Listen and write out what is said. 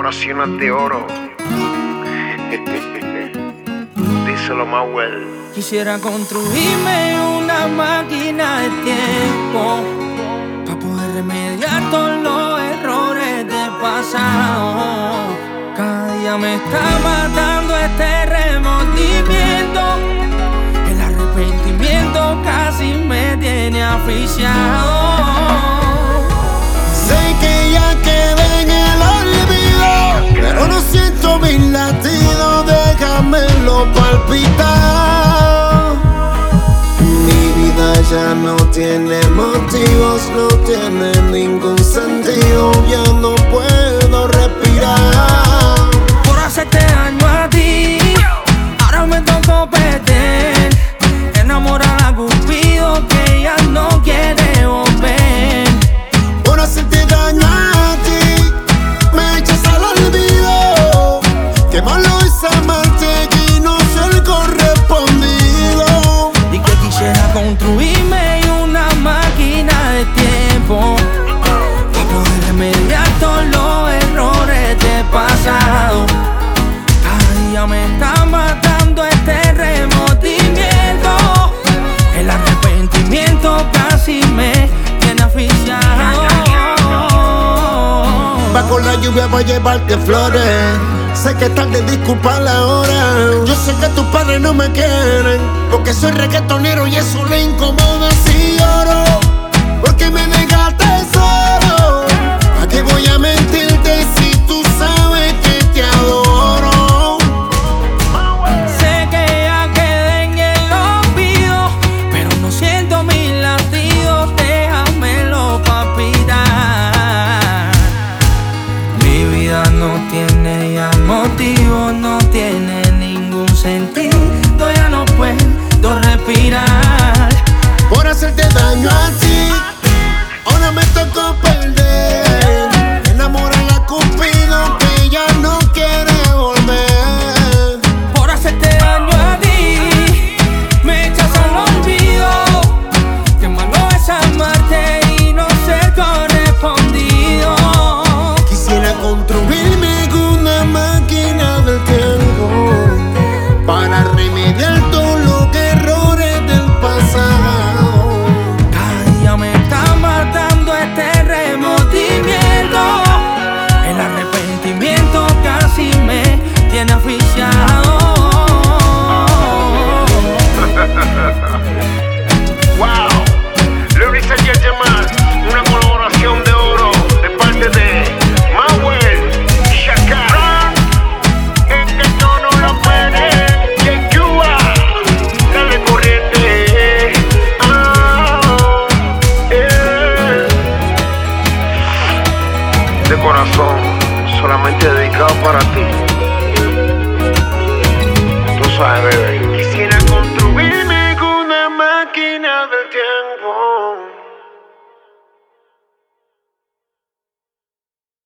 colaboraciones de oro. Díselo, Mauel. Quisiera construirme una máquina de tiempo para poder remediar todos los errores del pasado. Cada día me está matando este remordimiento. El arrepentimiento casi me tiene asfixiado. Sé que ya quedé en el olvido, pero no siento mis latidos, déjamelo palpitar. Mi vida ya no tiene motivos, no tiene ningún sentido, ya no puedo respirar. Por hacerte daño a ti, ahora me tocó perder. Enamorar a Cupido que ya no quiere volver. Por hacerte daño a ti, me echas al olvido. Qué malo es amarte y no ser correspondido. Y que quisiera construirme una máquina de tiempo para poder remediar todos los errores del pasado. Cada día me está matando este remordimiento. El arrepentimiento casi me tiene asfixiado. Bajo la lluvia voy a llevarte flores. Sé que es tarde, disculpa la hora. Yo sé que tus padres no me quieren porque soy reggaetonero y eso le incomoda si lloro. Porque me dejaste solo. ¿A qué voy a mentirte si tú sabes que te adoro? Sé que ya quedé en el olvido, pero no siento mis latidos, déjamelo palpitar. Mi vida no tiene ya motivo, no tiene ningún sentido, ya no puedo respirar. Por hacerte daño a ti, ahora me tocó perder. Enamorar a Cupido que ya no quiere volver. Por hacerte daño a ti, me echas al olvido. Qué malo es amarte y no ser correspondido. Quisiera construirme una máquina del tiempo para remediar todos los errores del pasado. Cada día me está matando este remordimiento. El arrepentimiento casi me tiene asfixiado. Wow, Ladies and Gentlemen, una colaboración de oro de parte de Mauel y Shakara. Es que tú no lo puedes, y en Cuba, dale corriente. De corazón, solamente dedicado para ti. Tú sabes, bebé.